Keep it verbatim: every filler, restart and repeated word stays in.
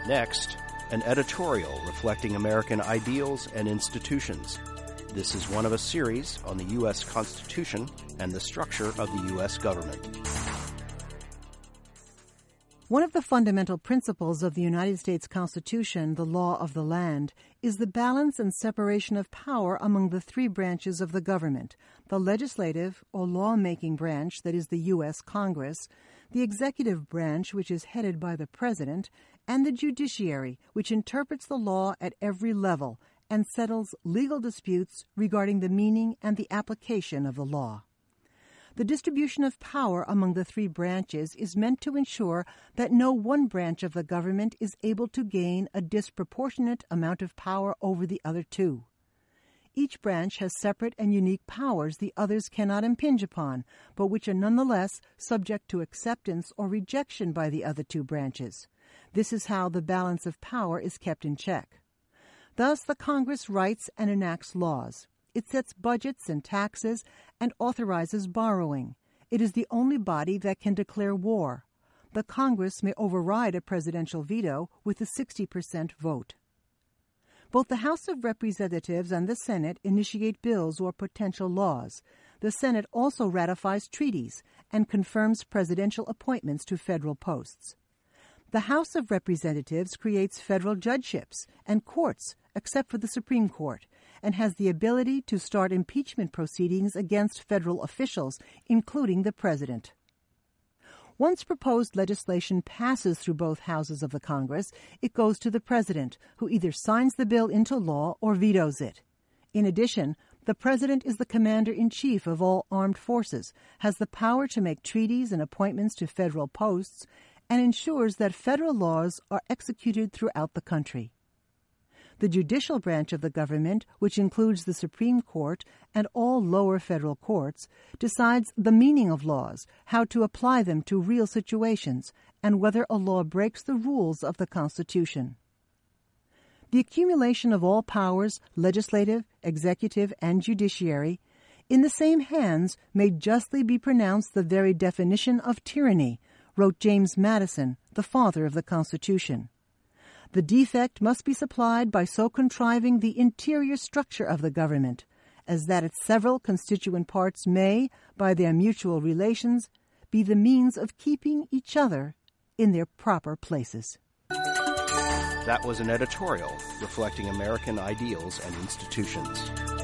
Next, an editorial reflecting American ideals and institutions. This is one of a series on the U S Constitution and the structure of the U S government. One of the fundamental principles of the United States Constitution, the law of the land, is the balance and separation of power among the three branches of the government: the legislative or lawmaking branch, that is the U S Congress, the executive branch, which is headed by the President, and the judiciary, which interprets the law at every level and settles legal disputes regarding the meaning and the application of the law. The distribution of power among the three branches is meant to ensure that no one branch of the government is able to gain a disproportionate amount of power over the other two. Each branch has separate and unique powers the others cannot impinge upon, but which are nonetheless subject to acceptance or rejection by the other two branches. This is how the balance of power is kept in check. Thus, the Congress writes and enacts laws. It sets budgets and taxes and authorizes borrowing. It is the only body that can declare war. The Congress may override a presidential veto with a sixty percent vote. Both the House of Representatives and the Senate initiate bills or potential laws. The Senate also ratifies treaties and confirms presidential appointments to federal posts. The House of Representatives creates federal judgeships and courts, except for the Supreme Court, and has the ability to start impeachment proceedings against federal officials, including the President. Once proposed legislation passes through both houses of the Congress, it goes to the President, who either signs the bill into law or vetoes it. In addition, the President is the Commander-in-Chief of all armed forces, has the power to make treaties and appointments to federal posts, and ensures that federal laws are executed throughout the country. The judicial branch of the government, which includes the Supreme Court and all lower federal courts, decides the meaning of laws, how to apply them to real situations, and whether a law breaks the rules of the Constitution. The accumulation of all powers, legislative, executive, and judiciary, in the same hands may justly be pronounced the very definition of tyranny, wrote James Madison, the father of the Constitution. The defect must be supplied by so contriving the interior structure of the government, as that its several constituent parts may, by their mutual relations, be the means of keeping each other in their proper places. That was an editorial reflecting American ideals and institutions.